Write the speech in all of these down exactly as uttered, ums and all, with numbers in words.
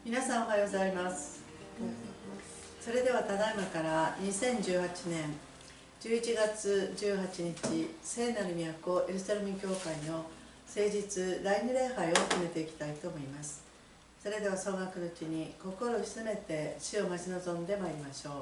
皆さんおはようございます。それではただいまからにせんじゅうはちねんじゅういちがつじゅうはちにち、聖なる都エルサレム教会の聖日第二礼拝を始めていきたいと思います。それでは総額のうちに心を静めて主を待ち望んでまいりましょう。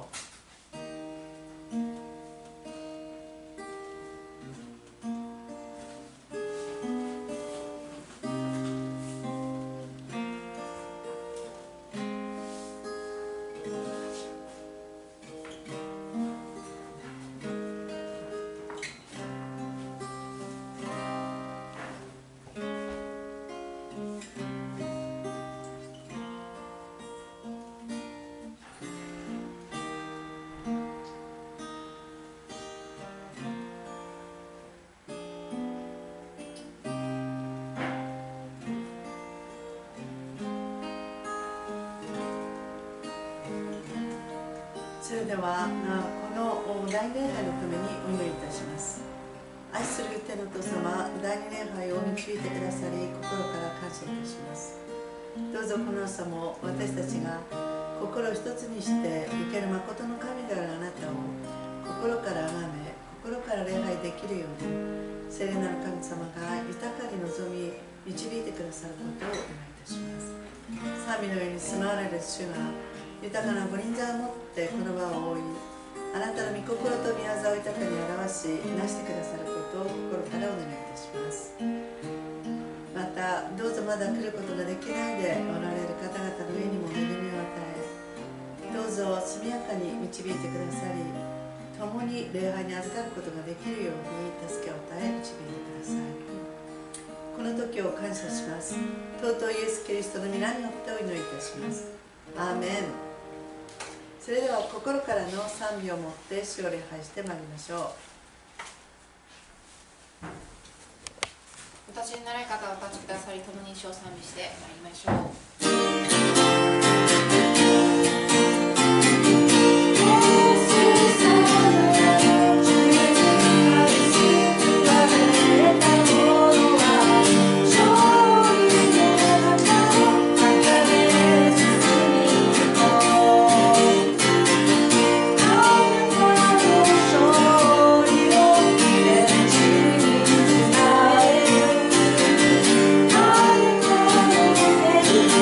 それではこの第二礼拝のためにお祈りいたします。愛する天のお父様、第二礼拝を導いてくださり心から感謝いたします。どうぞこの朝も私たちが心を一つにして生ける誠の神であるあなたを心から崇め心から礼拝できるように聖霊なる神様が豊かに望み導いてくださることをお願いいたします。賛美の上に住まわれる主が豊かなご臨在を持ってこの場を覆い、あなたの御心と御業を豊かに表しなしてくださることを心からお願いいたします。またどうぞまだ来ることができないでおられる方々の上にも恵みを与え、どうぞ速やかに導いてくださり、共に礼拝に預かることができるように助けを与え導いてください。この時を感謝します。尊いイエス・キリストの皆によってお祈りいたします。アーメン。それでは心からの賛美を持って主を礼拝してまいりましょう。 お立ちになられ方をお立ちくださり、共に主を賛美してまいりましょう。 Hallelujah.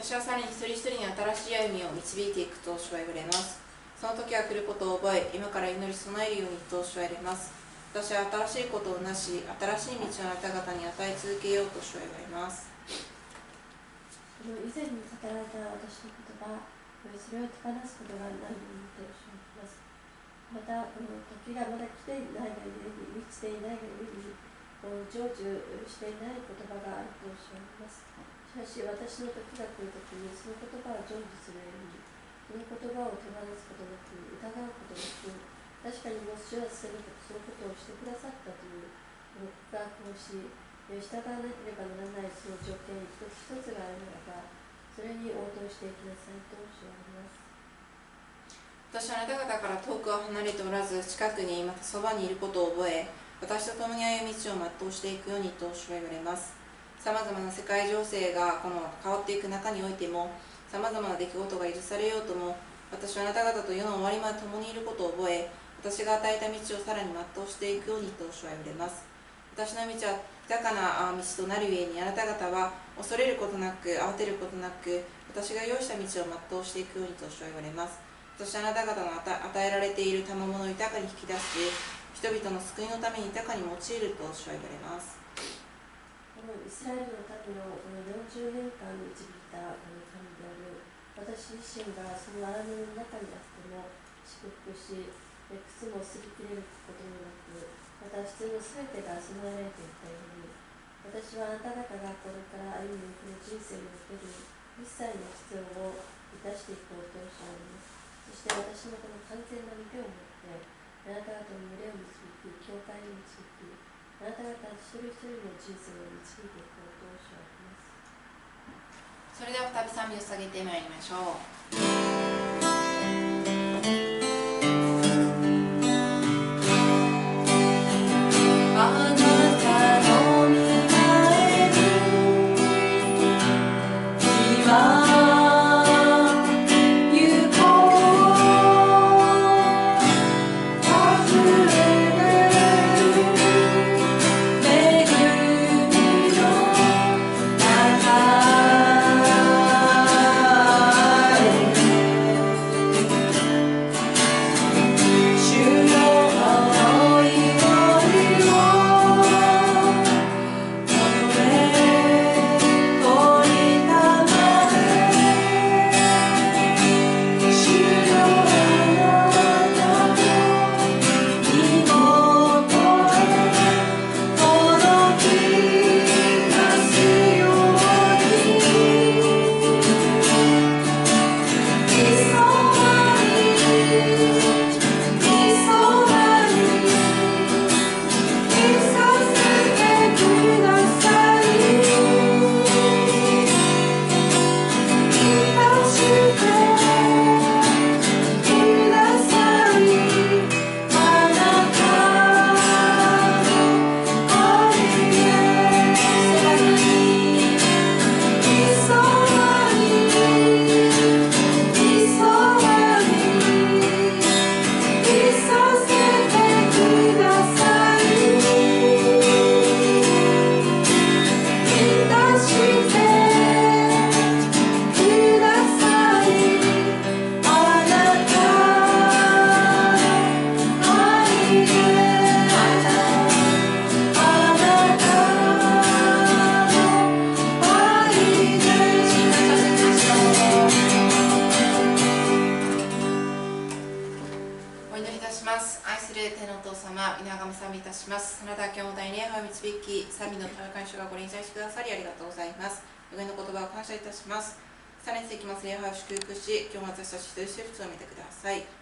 私はさらに一人一人に新しい歩みを導いていくと主は言われます。その時は来ることを覚え、今から祈り備えるようにと主は言われます。私は新しいことをなし、新しい道をあなた方に与え続けようと主は言われます。 以前に語られた私の言葉、それを手放すことが何よりと主は言います。また、この時がまだ来ていないがゆえに、満ちていないがゆえに、成就していない言葉があると主は言います。しかし、私の時が来るときに、その言葉を成就するように、その言葉を手放すことなく、疑うことなく、確かにもし主はそのことをしてくださったという告白をし、従わなければならないその条件一つ一つがあるならば、それに応答していきなさいと主は言います。 私はあなた方から遠くは離れておらず、近くにまたそばにいることを覚え、私と共に歩み道を全うしていくようにと主は言われます。さまざまな世界情勢がこの変わっていく中においても、さまざまな出来事が許されようとも、私はあなた方と世の終わりまで共にいることを覚え、私が与えた道をさらに全うしていくようにと主は言われます。私の道は豊かな道となるゆえに、あなた方は恐れることなく、慌てることなく、私が用意した道を全うしていくようにと主は言われます。そしてあなた方の与えられている賜物を豊かに引き出し、人々の救いのために豊かに用いると主は言われます。 このイスラエルの民をこのよんじゅうねんかん導いたこの神である私自身がその荒野の中にあっても祝福し、靴も擦り切れることもなく、また必要のすべてが備えられていったように、私はあなた方がこれから歩むこの人生における一切の必要を満たしていこうと主は言います。そして私のこの完全な御手を持ってあなた方の群れを導き、教会を導き、あなた方一人一人の人生を導いていこうと主は言います。 それでは再び賛美を捧げてまいりましょう。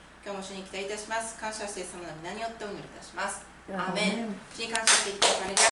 感謝して様の皆によってお祈りいたします。アーメン。主に感謝していきたいと